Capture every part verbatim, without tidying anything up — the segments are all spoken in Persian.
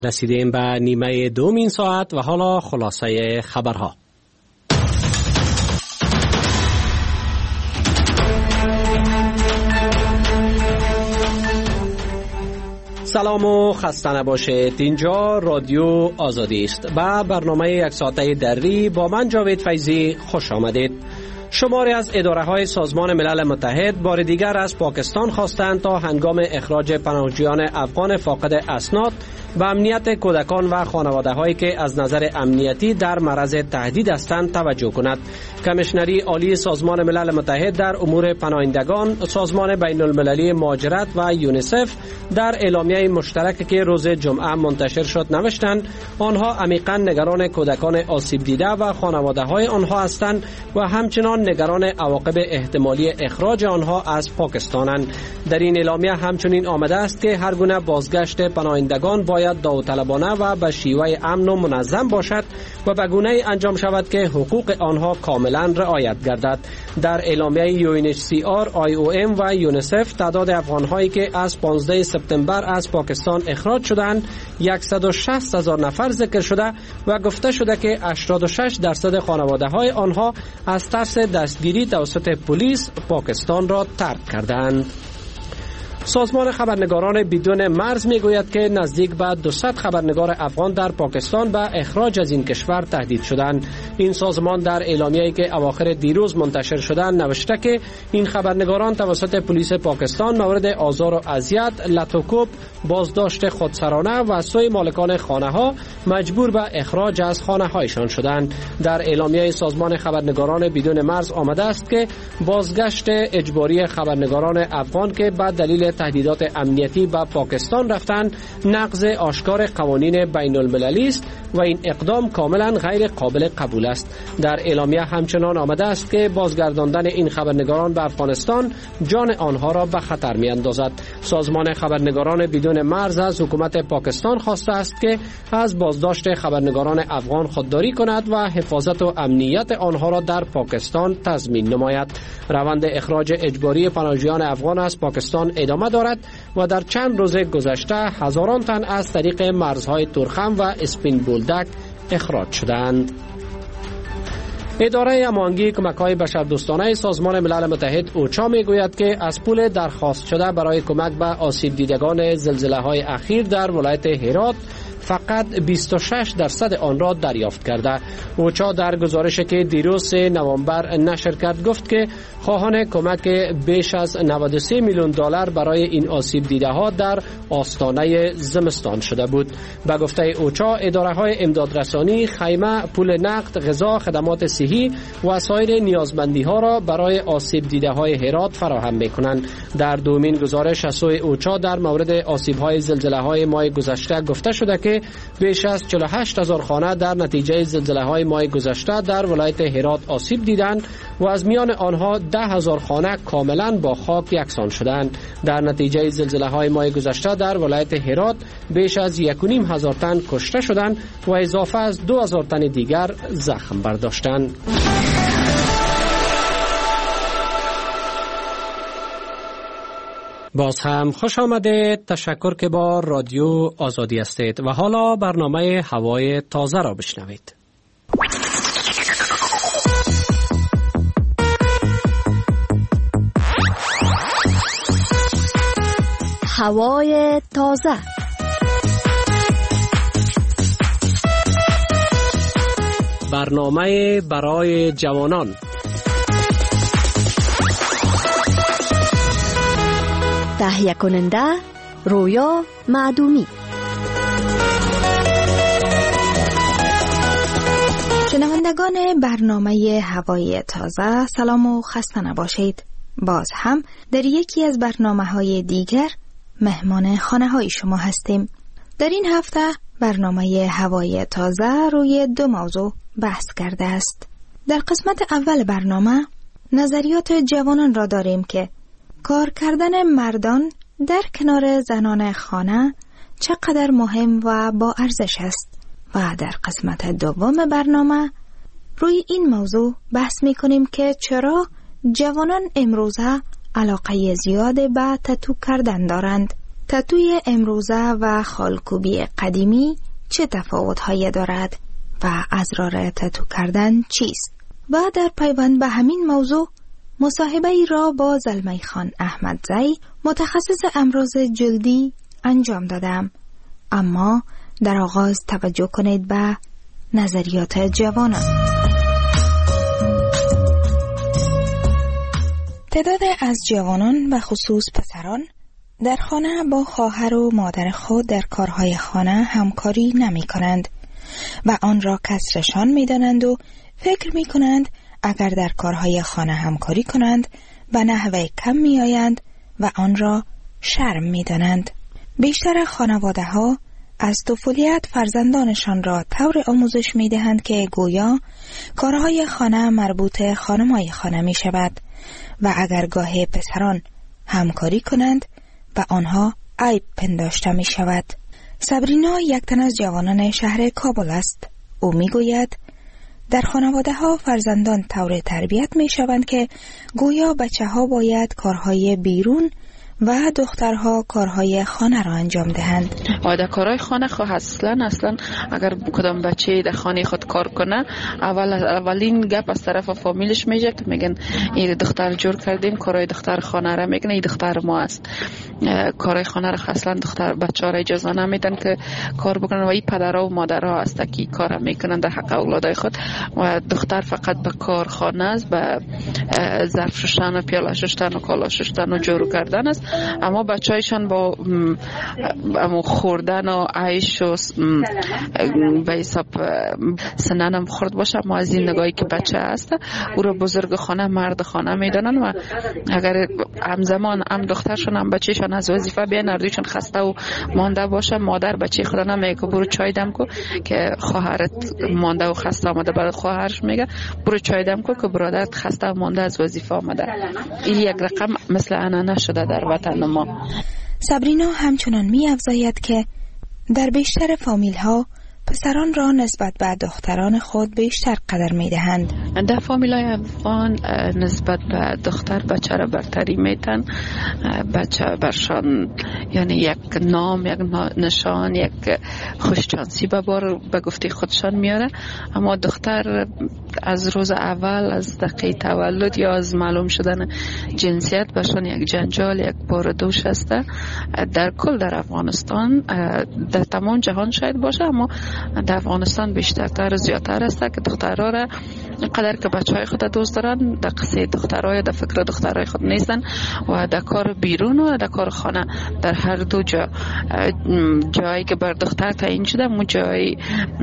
رسیدیم به نیمه دومین ساعت و حالا خلاصه خبرها. سلام و خسته نباشید. اینجا رادیو آزادی است. به برنامه یک ساعته دری با من جاوید فیضی خوش آمدید. شماری از اداره‌های سازمان ملل متحد بار دیگر از پاکستان خواستند تا هنگام اخراج پناهجویان افغان فاقد اسناد به امنیت کودکان و خانواده‌هایی که از نظر امنیتی در معرض تهدید هستند توجه کند. کمیشنری عالی سازمان ملل متحد در امور پناهندگان، سازمان بین المللی مهاجرت و یونیسف در اعلامیه مشترکی که روز جمعه منتشر شد نوشتند آنها عمیقاً نگران کودکان آسیب دیده و خانواده‌های آنها هستند و همچنان نگران عواقب احتمالی اخراج آنها از پاکستانند. در این اعلامیه همچنین آمده است که هر گونه بازگشت پناهندگان باید داوطلبانه و به شیوه امن و منظم باشد و به گونه‌ای انجام شود که حقوق آنها کاملا رعایت گردد. در اعلامیه یو ان اچ سی آر، آی او ام و یونیسف تعداد افغان‌هایی که از پانزده سپتامبر از پاکستان اخراج شدند صد و شصت هزار نفر ذکر شده و گفته شده که هشتاد و شش درصد خانواده‌های آنها از ترس دستگیری توسط پلیس پاکستان را ترک کردند. سازمان خبرنگاران بدون مرز میگوید که نزدیک به دویست خبرنگار افغان در پاکستان به اخراج از این کشور تهدید شدند. این سازمان در اعلامیه‌ای که اواخر دیروز منتشر شده نوشته که این خبرنگاران توسط پلیس پاکستان مورد آزار و اذیت، لطوکوب، بازداشت خودسرانه و سوی مالکان خانه‌ها مجبور به اخراج از خانه‌هایشان شدند. در اعلامیه سازمان خبرنگاران بدون مرز آمده است که بازگشت اجباری خبرنگاران افغان که به دلیل تهدیدات امنیتی به پاکستان رفتند نقض آشکار قوانین بین المللی است و این اقدام کاملا غیر قابل قبول است. در اعلامیه همچنان آمده است که بازگرداندن این خبرنگاران به افغانستان جان آنها را به خطر می اندازد. سازمان خبرنگاران بدون مرز از حکومت پاکستان خواسته است که از بازداشت خبرنگاران افغان خودداری کند و حفاظت و امنیت آنها را در پاکستان تضمین نماید. روند اخراج اجباری پناهجویان افغان از پاکستان ادامه دارد و در چند روز گذشته هزاران تن از طریق مرزهای تورخم و اسپین بولدک اخراج شدند. اداره هماهنگی کمک‌های بشردوستانه سازمان ملل متحد اوچا میگوید که از پول درخواست شده برای کمک به آسیب دیدگان زلزله‌های اخیر در ولایت هرات فقط بیست و شش درصد آن را دریافت کرده. اوچا در گزارشی که دیروز سوم نوامبر نشر کرد گفت که خواهان کمک بیش از نود و سه میلیون دلار برای این آسیب دیده ها در آستانه زمستان شده بود. به گفته اوچا اداره‌های امدادرسانی خیمه، پول نقد، غذا، خدمات صحی و سایر نیازمندی ها را برای آسیب دیده های هرات فراهم می‌کنند. در دومین گزارش از سوی اوچا در مورد آسیب های زلزله های ماه گذشته گفته شده که بیش از چهل و هشت هزار خانه در نتیجه زلزله های ماه گذشته در ولایت هرات آسیب دیدند و از میان آنها ده هزار خانه کاملا با خاک یکسان شدند. در نتیجه زلزله های ماه گذشته در ولایت هرات بیش از یک و نیم هزار تن کشته شدند و اضافه از دو هزار تن دیگر زخم برداشتند. باز هم خوش آمدید. تشکر که با رادیو آزادی هستید و حالا برنامه هوای تازه را بشنوید. هوای تازه. برنامه برای جوانان. تهیه کننده رویا معدومی. شنوندگان برنامه هوای تازه، سلام و خسته نباشید. باز هم در یکی از برنامه‌های دیگر مهمان خانه‌های شما هستیم. در این هفته برنامه هوای تازه روی دو موضوع بحث کرده است. در قسمت اول برنامه نظریات جوانان را داریم که کار کردن مردان در کنار زنان خانه چقدر مهم و با ارزش است و در قسمت دوم برنامه روی این موضوع بحث می کنیم که چرا جوانان امروزه علاقه زیاد به تتو کردن دارند. تتوی امروزه و خالکوبی قدیمی چه تفاوت‌هایی دارد و اسرار تتو کردن چیست؟ و در پیوند به همین موضوع مصاحبه ای را با زلمی خان احمدزی متخصص امراض جلدی انجام دادم. اما در آغاز توجه کنید به نظریات جوانان. تعداد از جوانان و خصوص پسران در خانه با خواهر و مادر خود در کارهای خانه همکاری نمی کنند و آن را کسرشان می دانند و فکر می کنند اگر در کارهای خانه همکاری کنند به نحوه کم می آیند و آن را شرم می دانند. بیشتر خانواده ها از طفولیت فرزندانشان را طور آموزش می دهند که گویا کارهای خانه مربوط خانمای خانه می شود و اگر گاه پسران همکاری کنند به آنها عیب پنداشته می شود. صبرینا یک تن از جوانان شهر کابل است. او می گوید در خانواده ها فرزندان طور تربیت می شوند که گویا بچه ها باید کارهای بیرون و دخترها کارهای خانه را انجام دهند. در کارهای خانه خو اصلا اصلا اگر کدام بچه در خانه خود کار کنه اول اولین گپ از طرف فامیلش میشه که میگن این دختر جور کردیم کارهای دختر خانه را میگن این دختر ما است. کارهای خانه را اصلا دختر بچه‌ها را اجازه نمیدن که کار بکنن و این پدرها و مادرها است که کار میکنن در حق اولادای خود و دختر فقط به کار خانه است، به ظرف شستن و پیاله شستن و کالا شستن و جورو کردن است. اما بچه‌هایشان با امو خوردن و عیش و به حساب سننم خورد باشه، اما از این نگاهی که بچه هست او را بزرگ خانه مرد خانه میدانن و اگر همزمان هم دخترشون هم بچه‌شون از وظیفه بیان اردویشون خسته و مانده باشه، مادر بچه خود نمیگه که برو چای دم کو که خواهرت مانده و خسته آمده، بعد خواهرش میگه برو چای دم کو که برادرت خسته و مانده از وظیفه آمده. این یک رقم مثل عنعنه شده در وطن ما. صبرینا همچنان می افزاید که در بیشتر فامیل ها پسران را نسبت به دختران خود بیشتر قدر می دهند. در فامیل های افغان نسبت به دختر بچه را برتری میتن، بچه برشان یعنی یک نام، یک نشان، یک خوشچانسی به بار به گفته خودشان میاره. اما دختر از روز اول، از دقیقه تولد یا از معلوم شدن جنسیت برشان یک جنجال، یک بار دوش است. در کل در افغانستان، در تمام جهان شاید باشه، اما در افغانستان بیشترتر زیادتر است که دخترها را قدر که بچه های خود دوست دارن، در قصه دخترهای در فکر دخترهای خود نیستن و در کار بیرون و در کار خانه در هر دو جا جایی که بر دختر تعیین شده اون جای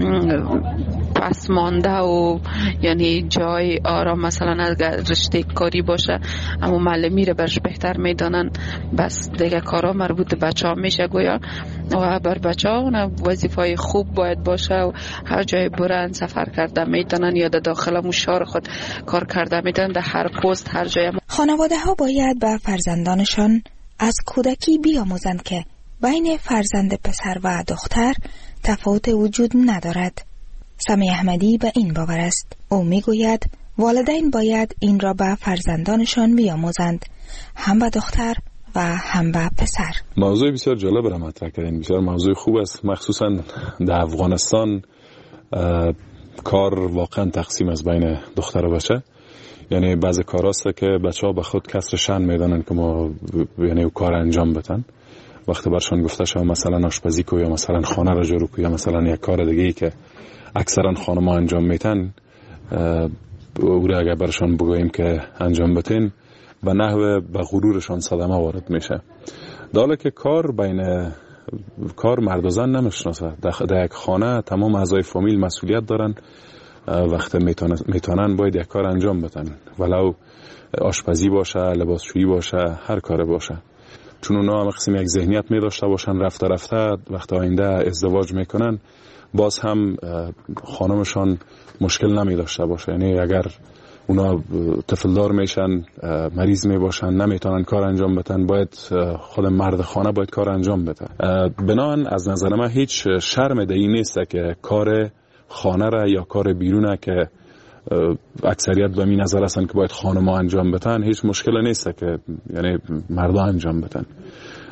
پس مانده و یعنی جای آرام، مثلا اگر رشته کاری باشه اما معلمی رو برش بهتر میدانن، بس دیگه کارا مربوط به بچه ها میشه گویا و بر بچه ها وظیفه خوب باید باشه و هر جای برن سفر کرده میتونن یا در داخل مشار خود کار کرده میتونن، در هر پست هر جای. خانواده ها باید به فرزندانشان از کودکی بیاموزند که بین فرزند پسر و دختر تفاوت وجود ندارد. سمی احمدی به این باور است. او میگوید والدین باید این را به فرزندانشان بیاموزند، هم به دختر و هم به پسر. موضوع بسیار جالب را مطرح کردین، بسیار موضوع خوب است. مخصوصا در افغانستان کار واقعا تقسیم از بین دختر و بچه، یعنی بعضی کار هست که بچه ها به خود کسر شن میدانن که ما یعنی کار انجام بدن. وقتی برشان گفته شما مثلا آشپزی کو یا مثلا خانه را جارو کو یا مثلا یک کار دیگه ای که اکثرا خانم‌ها انجام میتن، او را اگر برشان بگوییم که انجام بتین به نحو به غرورشان صدمه وارد میشه. داله که کار بین کار مرد و زن نمیشناسه. در یک خانه تمام اعضای فامیل مسئولیت دارن، وقتی میتونن باید یک کار انجام بدن، ولو آشپزی باشه، لباسشویی باشه، هر کار باشه. چون اونا هم قسم یک ذهنیت می داشته باشن، رفته رفته وقتی آینده ازدواج میکنن باز هم خانمشان مشکل نمی داشته باشه. یعنی اگر اونا طفلدار میشن، مریض می باشن، نمیتونن کار انجام بدن، باید خود مرد خانه باید کار انجام بده. بنابراین از نظر من هیچ شرم دیگه نیست که کار خانه را یا کار بیرونه که اکثریت به این نظر هستن که باید خانم‌ها انجام بدن، هیچ مشکل نیست که یعنی مردا انجام بدن.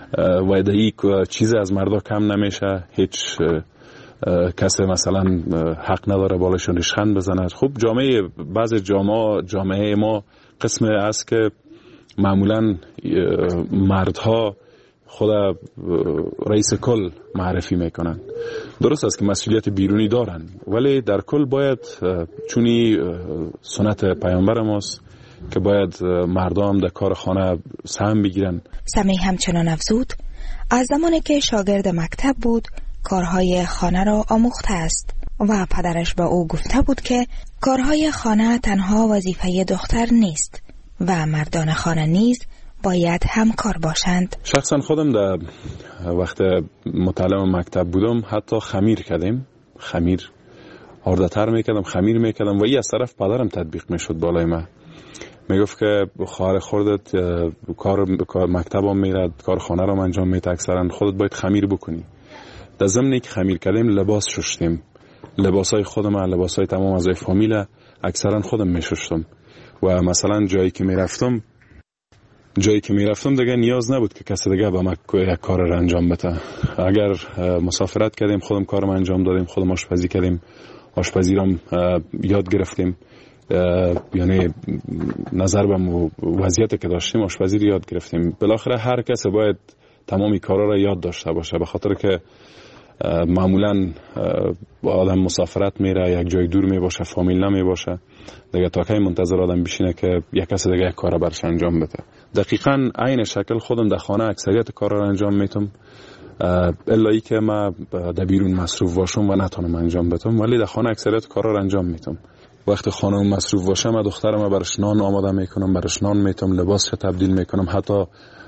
و ای چیز از مردا کم نمیشه، هیچ کسی مثلا حق نداره بالشون ریشخند بزند. خب جامعه بعض جامعه جامعه ما قسم است که معمولا مردها خود رئیس کل معرفی میکنن. درست است که مسئولیت بیرونی دارن، ولی در کل باید چونی سنت پیامبر ماست که باید مردم در کار خانه سهم بگیرن. سمیع همچنان افزود از زمانی که شاگرد مکتب بود کارهای خانه را آموخته است و پدرش به او گفته بود که کارهای خانه تنها وظیفه دختر نیست و مردان خانه نیز باید همکار باشند. شخصا خودم در وقت متعلم مکتب بودم حتی خمیر کردیم، خمیر آرده تر میکردم، خمیر میکردم و این از طرف پدرم تطبیق میشد بالای من. میگفت که خواهر خودت کار مکتبم میرد، کار خانه رو انجام میده، اکثرا خودت باید خمیر بکنی. در ضمن که خمیر کردیم لباس شستیم، لباسای خودم، لباسای تمام از فامیل اکثرا خودم میشستم و مثلا جایی که میرفتم جایی که میرفتم دیگه نیاز نبود که کسی دیگه به من یک کار رو انجام بده. اگر مسافرت کردیم خودم کارم انجام دادیم، خودم آشپزی کردیم، آشپزی رو یاد گرفتیم، یعنی نظر به وضعیتی که داشتیم آشپزی رو یاد گرفتیم. بالاخره هر کس باید تمامی کارا را یاد داشته باشه، به خاطر که معمولا آدم مسافرت میره، یک جای دور می باشه، فامیل نمی باشه دیگه، تا کی منتظر آدم بشینه که یک کس دیگه یک کار برش انجام بده. دقیقاً عین شکل خودم در خانه اکثریت کارا را انجام میتم، الا ای که ما در بیرون مصروف باشم و نتونم انجام بدم، ولی در خانه اکثریت کارا را انجام میتم. وقتی خانم مصروف باشه من دخترم برش نان آماده میکنم، برش نان میتم، لباسش تبدیل میکنم، حتی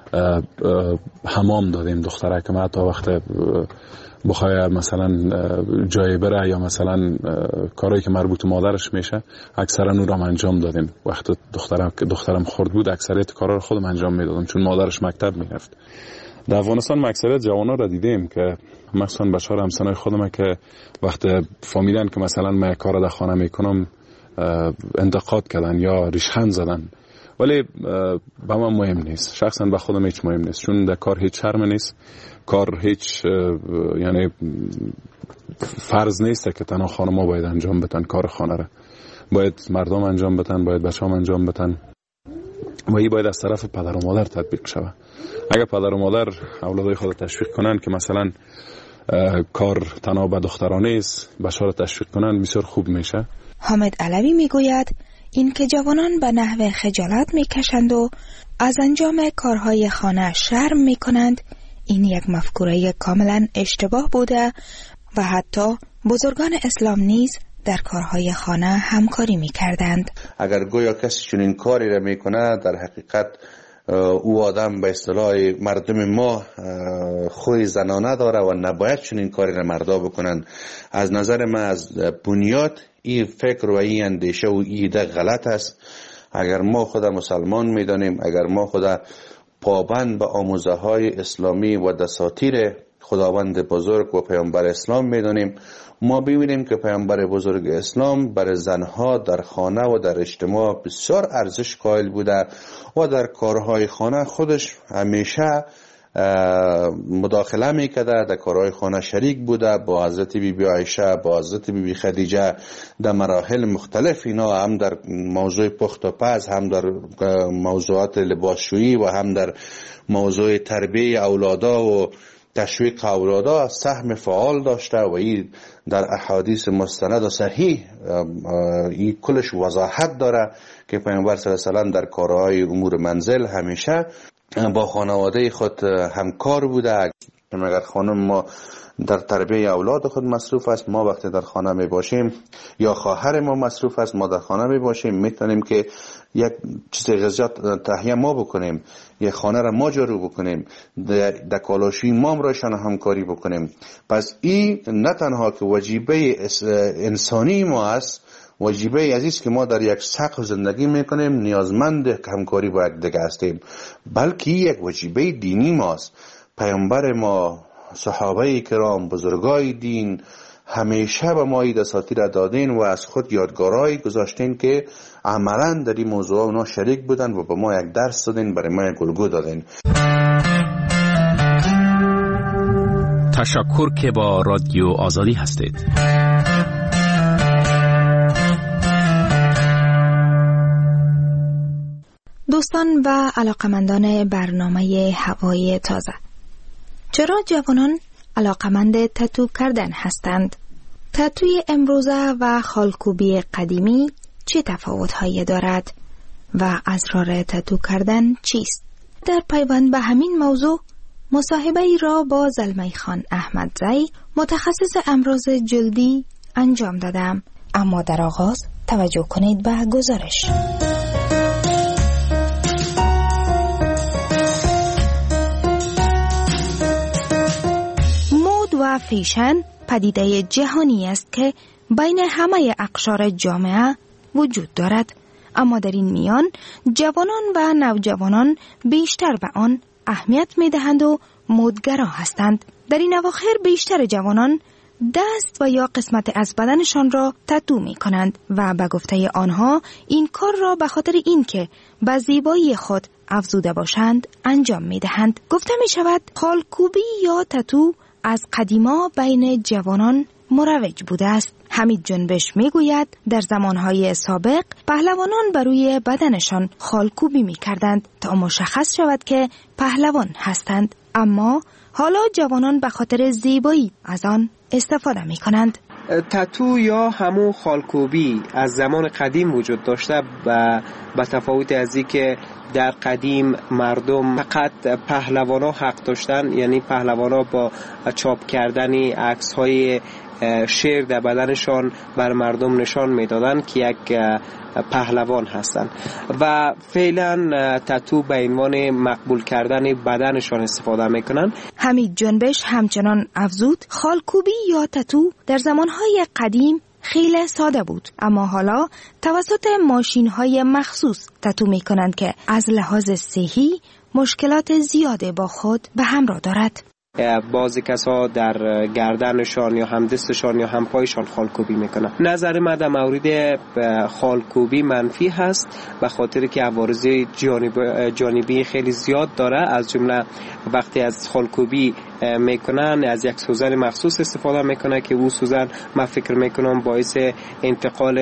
حمام دادیم دختره که حتی وقت بخواه مثلا جای بره یا مثلا کارهایی که مربوط مادرش میشه اکثرا اون را انجام دادیم. وقت دخترم که دخترم خرد بود اکثریت کارا رو خودم انجام میدادم چون مادرش مکتب میرفت. در افغانستان اکثریت جوانا را دیدیم که مثلا بچه‌ها همسنای خودم که وقت فهمیدن که مثلا من کار در خانه میکنم انتقاد کردن یا ریشخند زدن، ولی به من مهم نیست، شخصا به خودم هیچ مهم نیست، چون در کار هیچ شرم نیست، کار هیچ یعنی فرض نیست که تنها خانم‌ها باید انجام بدن کار خانه را، باید مردم انجام بدن، باید بچه‌ها انجام بدن و این باید از طرف پدر و مادر تطبیق شود. اگر پدر و مادر اولادای خود تشویق کنن که مثلا کار تنها به دخترانه است، بچه‌ها را تشویق کنن بسیار خوب میشه. حامد علوی میگوید این که جوانان به نحو خجالت میکشند و از انجام کارهای خانه شرم میکنند، این یک مفکوره کاملا اشتباه بوده و حتی بزرگان اسلام نیز در کارهای خانه همکاری میکردند. اگر گویا کسی چنین کاری را میکنه، در حقیقت او آدم به اصطلاح مردم ما خوی زنانه داره و نباید چنین کاری را مردا بکنن. از نظر من از بنیاد این فکر و این اندیشه و ایده غلط است. اگر ما خدا مسلمان میدانیم، اگر ما خدا پابند به آموزه های اسلامی و دساتیر خداوند بزرگ و پیامبر اسلام میدانیم، ما ببینیم که پیامبر بزرگ اسلام برای زنها در خانه و در اجتماع بسیار ارزش قائل بوده و در کارهای خانه خودش همیشه مداخله میکرده، در کارهای خانه شریک بوده، با حضرت بی بی عایشه، با حضرت بی بی خدیجه در مراحل مختلف، اینا هم در موضوع پخت و پز، هم در موضوعات لباسشویی و هم در موضوع تربیه اولادا و تشویق اولادا سهم فعال داشته و این در احادیث مستند و صحیح این کلش وضاحت داره که پیامبر صلی الله علیه و آله در کارهای امور منزل همیشه با خانواده خود همکار بوده. اگر خانم ما در تربیه اولاد خود مصروف است، ما وقتی در خانه می باشیم یا خواهر ما مصروف است، ما در خانه می باشیم، میتونیم که یک چیز غذا تهیه ما بکنیم، یک خانه را ما جارو بکنیم، در کالاشوی ما روشن همکاری بکنیم. پس این نه تنها که وجیبه انسانی ما است، وجیبه عزیز که ما در یک سقف زندگی میکنیم، نیازمند همکاری با یک دیگه هستیم، بلکه یک وجیبه دینی ماست. پیامبر ما، صحابه کرام، بزرگای دین همیشه به ما دساتیر دادین و از خود یادگارایی گذاشتین که عملا در این موضوع اونا شریک بودن و به ما یک درس دادین، برای ما یک الگو دادین. تشکر که با رادیو آزادی هستید. دوستان و علاقمندان برنامه هوای تازه، چرا جوانان علاقمند تتو کردن هستند؟ تتوی امروزه و خالکوبی قدیمی چه تفاوت‌هایی دارد و اسرار تتو کردن چیست؟ در پیوند به همین موضوع مصاحبه ای را با زلمی خان احمدزی متخصص امراض جلدی انجام دادم. اما در آغاز توجه کنید به گزارش. مد و فیشن پدیده جهانی است که بین همه اقشار جامعه وجود دارد، اما در این میان جوانان و نوجوانان بیشتر به آن اهمیت می‌دهند و مدگرا هستند. در این اواخر بیشتر جوانان دست و یا قسمت از بدنشان را تتو می‌کنند و به گفته آنها این کار را به خاطر اینکه به زیبایی خود افزوده باشند انجام می‌دهند. گفته می‌شود خالکوبی یا تتو از قدیما بین جوانان مروج بوده است. حمید جنبش میگوید در زمانهای سابق پهلوانان بر روی بدنشان خالکوبی میکردند تا مشخص شود که پهلوان هستند، اما حالا جوانان به خاطر زیبایی از آن استفاده میکنند. تتو یا همون خالکوبی از زمان قدیم وجود داشته و به تفاوت از این که در قدیم مردم فقط پهلوانا حق داشتن، یعنی پهلوانا با چاپ کردن عکس های شیر در بدنشان بر مردم نشان میدادن که یک پهلوان هستند و فعلا تتو به عنوان مقبول کردن بدنشان استفاده میکنن. حمید جنبش همچنان افزود خالکوبی یا تتو در زمانهای قدیم خیلی ساده بود، اما حالا توسط ماشین‌های مخصوص تتو میکنند که از لحاظ صحی مشکلات زیاده با خود به همراه دارد. بعضی کسا در گردنشان یا هم دستشان یا هم پایشان خالکوبی میکنن. نظر من در مورد خالکوبی منفی هست به خاطر که عوارض جانب جانبی خیلی زیاد داره. از جمله وقتی از خالکوبی میکنن از یک سوزن مخصوص استفاده میکنه که او سوزن من فکر میکنم باعث انتقال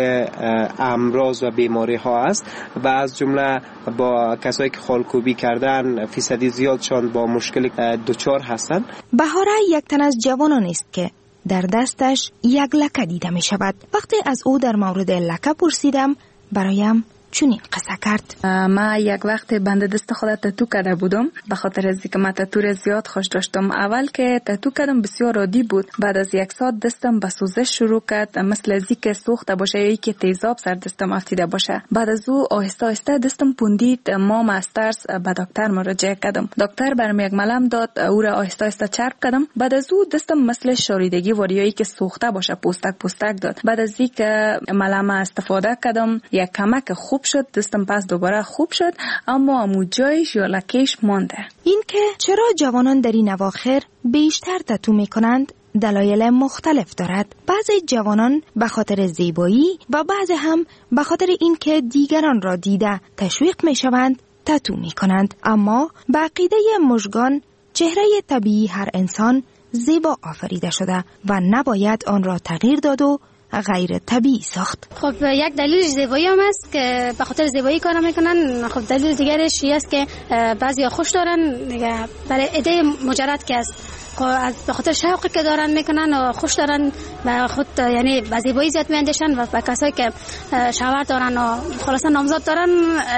امراض و بیماری ها است و از جمله با کسایی که خالکوبی کردن فیصدی زیادشان با مشکل دچار هستن. بهاره یک تن از جوانان است که در دستش یک لکه دیده می شود. وقتی از او در مورد لکه پرسیدم برایم چنین قصه کرد. ما یک وقت بند دست خود تتو کرده بودم به خاطر از اینکه من تتو را زیاد خوش داشتم. اول که تتو کردم بسیار عادی بود، بعد از یک ساعت دستم به سوزش شروع کرد، مثل از اینکه سوخته باشه یا اینکه تیزاب سر دستم افتیده باشه. بعد از او آهسته آهسته دستم پوندید. ما از ترس به دکتر مراجعه کردم. دکتر برام یک ملم داد، او را آهسته آهسته چرب کردم. بعد از او دستم مثل شاریدگی وریایی که سوخته باشه پوستک پوستک داد. بعد از اینکه ملم استفاده کردم یک کمک خوب شد، دستم پس دوباره خوب شد، اما امو جایش یا لکهش مانده. این که چرا جوانان در این اواخر بیشتر تتو میکنند دلایل مختلف دارد. بعضی جوانان به خاطر زیبایی و بعضی هم به خاطر این که دیگران را دیده تشویق میشوند تتو میکنند. اما به عقیده مژگان چهره طبیعی هر انسان زیبا آفریده شده و نباید آن را تغییر داد و غیر طبیعی ساخت. خب یک دلیل زیبایی هم است که به خاطر زیبایی کار میکنن. خب دلیل دیگرش این است که بعضیا خوش دارن برای ایده مجرد که است به خاطر شوقی که دارن میکنن و خوش دارن به خود، یعنی به زیبایی زیاد میاندیشن و به کسایی که شوهر دارن و خلاصا نامزاد دارن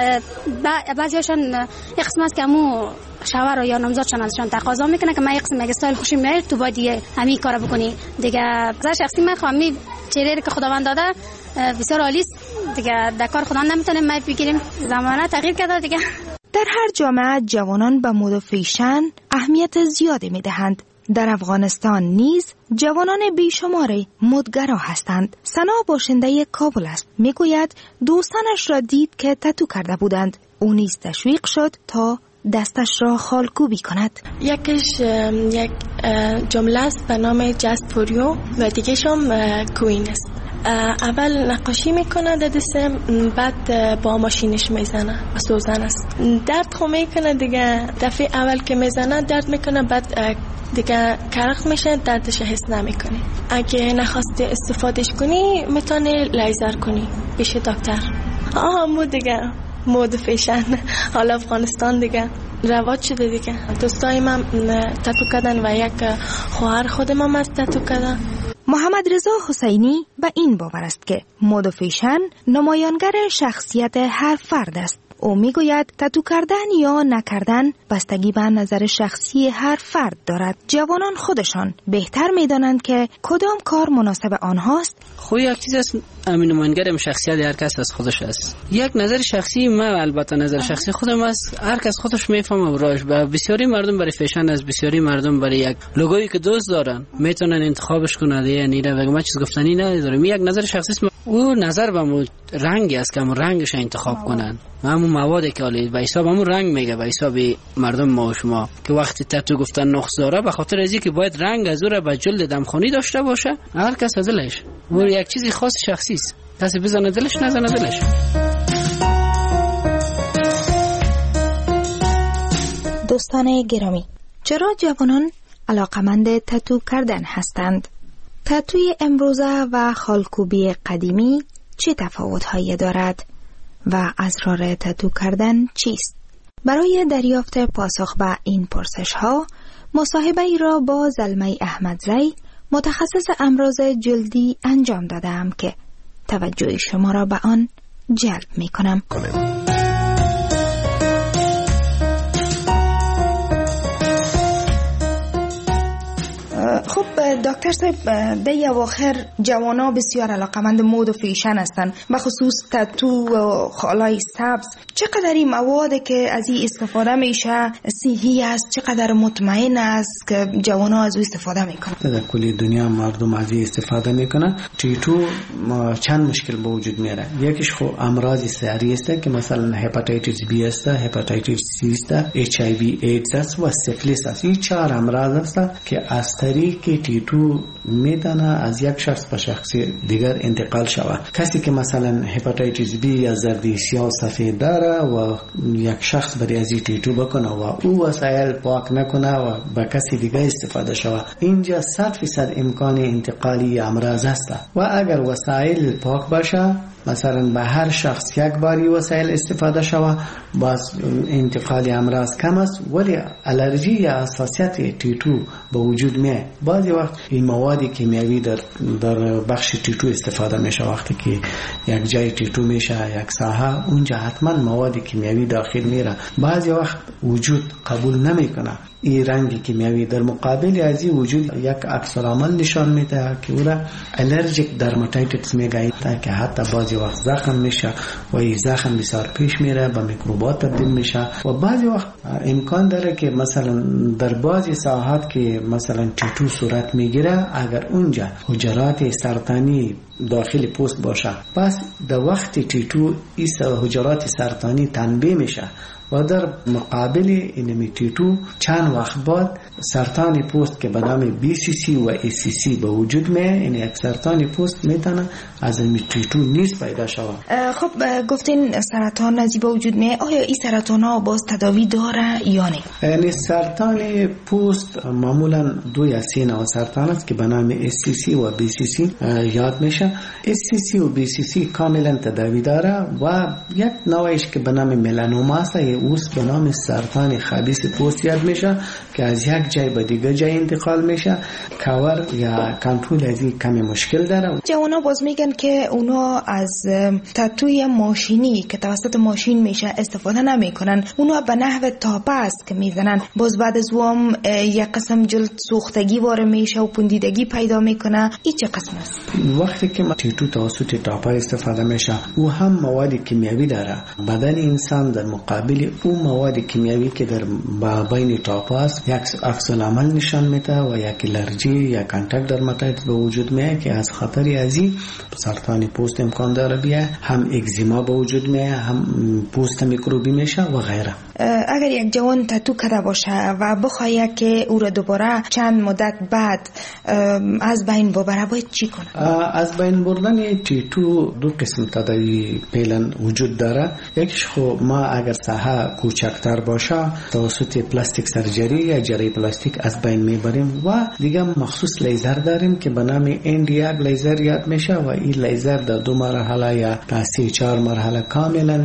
بعضیاشون یک قسم است که همون شوهر یا نامزادشان ازشان تقاضا میکنه که من یک قسم یک استایل خوشی میاد تو باید همین کارو بکنی دیگه. نظر شخصی من خواهم می چهره که خداوند داده بسیار عالی است دیگه، در کار خدا نمیتونیم ما بگیریم، زمانه تغییر کرده دیگه. در هر جامعه جوانان به مد و فیشن اهمیت زیادی میدهند. در افغانستان نیز جوانان بیشماری مدگرا هستند. سنا باشنده کابل است. میگوید دوستانش را دید که تتو کرده بودند. او نیز تشویق شد تا دستش را خالکوبی کند. یکیش یک جمله است به نام جست فوریو و دیگه‌ش هم کوین است. اول نقاشی میکنه در دستم، بعد با ماشینش میزنه و سوزن است. درد خو میکنه دیگه، دفعه اول که میزنه درد میکنه، بعد دیگه کرخ میشه، دردش حس نمیکنی. اگه نخواستی استفادهش کنی میتونی لیزر کنی پیش دکتر. آها مو دیگه مود فیشن حالا افغانستان دیگه رواج شده دیگه. دوستای من تتو کردن و یک خواهر خودم هم از تتو کردن. محمد رضا حسینی به این باور است که مود و فیشن نمایانگر شخصیت هر فرد است. او میگوید تتو کردن یا نکردن بستگی به نظر شخصی هر فرد دارد. جوانان خودشان بهتر میدانند که کدام کار مناسب آنهاست. خو یک چیز است، امین نمایانگر شخصیت هر کس از خودش است. یک نظر شخصی من، البته نظر شخصی خودم است، هر کس خودش میفهمه براش. بسیاری مردم برای فیشن است، بسیاری مردم برای یک لوگویی که دوست دارن میتونن انتخابش کنن. یعنی نه ما چیز گفتنی ندارم، یک نظر شخصی است. او نظر به رنگی است که همون رنگش انتخاب کنن، همون موادی که حالی به حساب همون رنگ میگه، به حساب مردم ما و شما که وقتی تتو گفتن نقص داره به خاطر ازی که باید رنگ از او را به جلد دمخانی داشته باشه. هر کس از دلش و یک چیزی خاص شخصی است، کسی بزنه دلش نزنه دلش. دوستان گرامی، چرا جوانان علاقمند تتو کردن هستند؟ تتوی امروزه و خالکوبی قدیمی چه تفاوت‌هایی دارد و اسرار تتو کردن چیست؟ برای دریافت پاسخ به این پرسش‌ها مصاحبه ای را با زلمه احمدزی متخصص امراض جلدی انجام دادم که توجه شما را به آن جلب می‌کنم. خب دکتر صاحب، در اواخر جوانا بسیار علاقمند مود و فیشن هستند، بخصوص تتو و خالای سبز. چقدر این مواد که از این استفاده میشه صحی است، چقدر مطمئن است که جوانا از او استفاده میکنن؟ در کل دنیا مردم از این استفاده میکنن. تتو چند مشکل به وجود میاره. یکیش خو امراض ساری است که مثلا هپاتیتیس بی است، هپاتیتیس سی است، اچ آی وی ایدز است و سیفلیس است. این چهار امراض است که از طریق تتو میتونه از یک شخص به شخص دیگر انتقال شود. کسی که مثلا هپاتیتیس بی یا زردی سیاه سفید داره و یک شخص برای از تتو بکنه و او وسایل پاک نکنه و به کسی دیگر استفاده شود، اینجا صد فیصد امکان انتقالی امراض است. و اگر وسایل پاک باشه، مثلا به هر شخص یک باری وسایل استفاده شود، باز انتقال امراض کم است. ولی الرژی یا حساسیت تتو به وجود میاد. بعضی وقت این مواد کیمیایی در در بخش تتو استفاده میشه. وقتی که یک جای تتو میشه، یک ساحه، اونجا حتما مواد کیمیایی داخل میره. بعضی وقت وجود قبول نمیکنه این رنگی کیمیایی. در مقابل از این وجود یک عکس العمل نشان میده که او را الرژیک درماتایتیس میگه، که حتی بعضی وقت زخم میشه و این زخم بسیار پیش میره، به میکروبات تبدیل میشه. و بعضی وقت امکان داره که مثلا در بعضی ساحات که مثلا تتو صورت میگیره، اگر اونجا حجرات سرطانی داخل پوست باشه، پس در وقت تتو این حجرات سرطانی تنبیه میشه و در مقابل این تتو چند وقت بعد سرطان پوست که به نام بی سی سی و ای سی سی به وجود میاد. این یک سرطان پوست میتونه از این تتو نیز پیدا شود. خب گفتین سرطان از به وجود میاد، آیا این سرطان ها باز تداوی داره یا نه؟ یعنی سرطان پوست معمولا دو یا سه نوع سرطان است که به نام ای سی سی و بی سی سی یاد میشه. ای سی سی و بی سی سی کاملا تداوی داره و یک نوعش که به نام ملانوما است، اوست به نام سرطان خبیث پوست یاد میشه که از یک جای به دیگه جای انتقال میشه. کاور یا کنترل از این کمی مشکل داره. جوانا باز میگن که اونا از تتوی ماشینی که توسط ماشین میشه استفاده نمیکنن، اونا به نحو تاپه است که میزنن. باز بعد از اون یک قسم جلد سوختگی وارد میشه و پوندیدگی پیدا میکنه. این چه قسم است؟ وقتی که تتو توسط تاپه استفاده میشه، او هم مواد کیمیایی داره. بدن انسان در مقابل که اون مواد کیمیایی که در بین تاپ است یک عکس العمل نشان میده و یک الرژی یا کانتاکت درماتایتس به وجود میاد که از خطری ازی سرطان پوست امکان داره بیه، هم اگزیما به وجود میاد، هم پوست میکروبی میشه و غیره. اگر یک جوان تتو کرده باشه و بخواد که او را دوباره چند مدت بعد از بین ببره باید چی کنه؟ از بین بردن تتو دو قسم تداوی فعلا وجود داره. یکیش خو ما اگر ساحه کوچکتر باشه توسط پلاستیک سرجری یا جراحی پلاستیک از بین میبریم و دیگه مخصوص لیزر داریم که به نام اندیار لیزر یاد میشه و این لیزر در دو مرحله یا تا سه چهار مرحله کاملا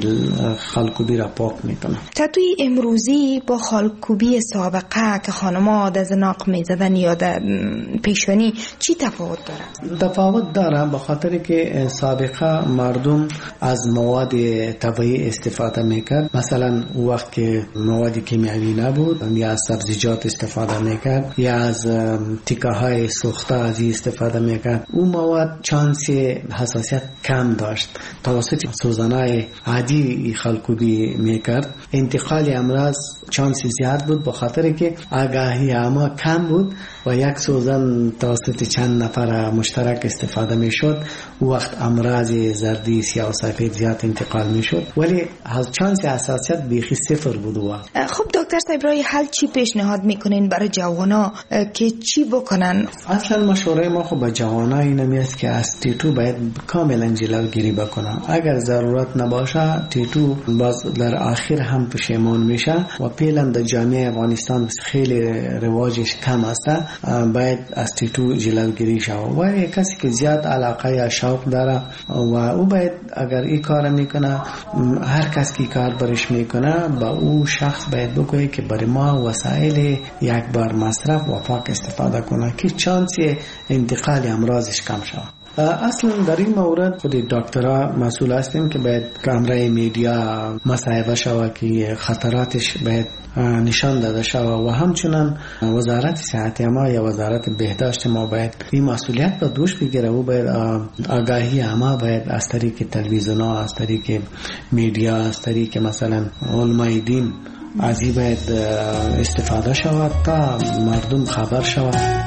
خالکوبی را پاک میکنه. تتوی امروزی با خالکوبی سابقه که خانم‌ها در زناق میزدن یا در پیشانی چی تفاوت داره؟ تفاوت داره به خاطر که سابقه مردم از مواد طبیعی استفاده میکرد. مثلا وقت که مواد کیمیایی نبود یا از سبزیجات استفاده میکرد یا از تیکه های سوخته از استفاده میکرد. اون مواد چانس حساسیت کم داشت. توسط سوزنای عادی خالکوبی میکرد. انتقال امراض چانس زیاد بود به خاطر که آگاهی اما کم بود و یک سوزن توسط چند نفر مشترک استفاده میشد. وقت امراض زردی سیاه و سفید زیاد انتقال میشد ولی چانس حساسیت بیخی صفر بود. و خب دکتر صاحب رای حل چی پیشنهاد میکنین برای جوانا که چی بکنن؟ اصلا مشوره ما خب به جوانا اینمی است که از تیتو باید کاملا جلوگیری بکنن. اگر ضرورت نباشه تیتو باز در آخر هم پشیمان میشه و فعلا در جامعه افغانستان خیلی رواجش کم است. باید از تیتو جلوگیری شود و کسی که زیاد علاقه یا شوق داره و او باید اگر این کار میکنه هر کس که کار برش میکنه با او شخص باید بگویه که برای ما وسایل یک بار مصرف و پاک استفاده کنه که چانس انتقال امراضش کم شود. اصلا در این مورد خود دکترها مسئول هستیم که باید کامرای میدیا مصاحبه شود که خطراتش باید نشان داده شود و همچنان وزارت صحت ما یا وزارت بهداشت ما باید این مسئولیت به دوش بگیره و باید آگاهی ما باید از طریق تلویزیون ها، از طریق میدیا، از طریق مثلا علمای دین از این باید استفاده شود تا مردم خبر شود.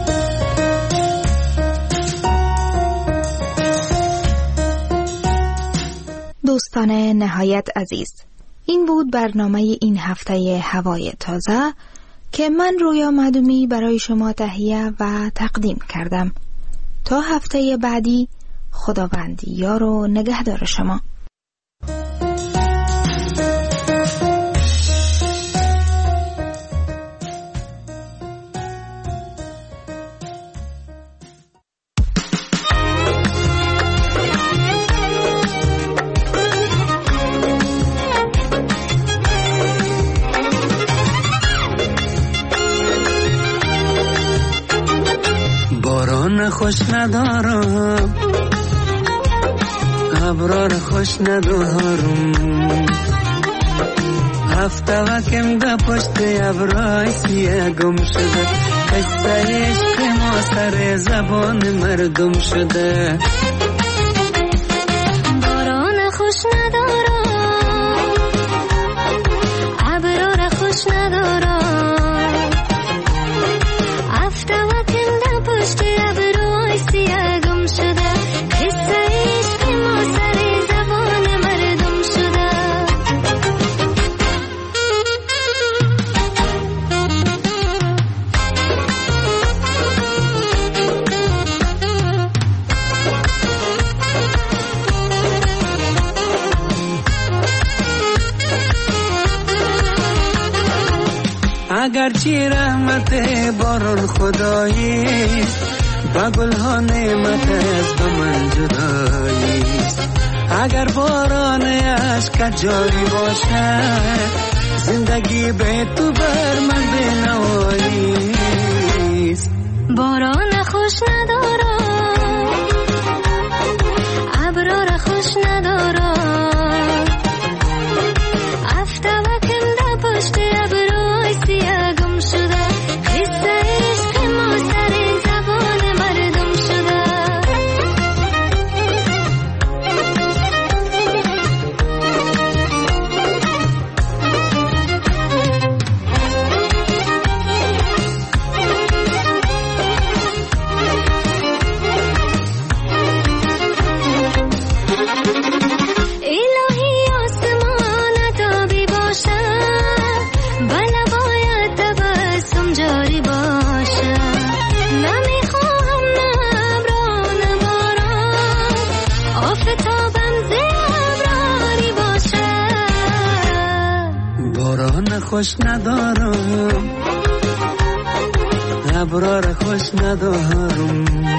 دوستان نهایت عزیز، این بود برنامه این هفته هوای تازه که من رویا معدومی برای شما تهیه و تقدیم کردم. تا هفته بعدی خداوند یار و نگهدار شما. خوش ندارم ابرار خوش ندارم هفته وکم ده پشت ابرای سیه گم شده قصه عشق ما سر زبان مردم شده باران خوش ندارم ابرار خوش ندارم هفته وکم ده پشت ابرای سیه گم شده قصه عشق ما سر زبان مردم شده اگرچه رحمت باران خدایی با گلها نعمت از به من جدایی اگر باران عشق جاری باشه زندگی به تو بر من به نوایی باران خوش ندارم ابرار خوش ندارم هفته وکم ده پشت ابرای سیه گم شده قصه عشق ما سر زبان مردم شده خوش ندارم ابرار خوش ندارم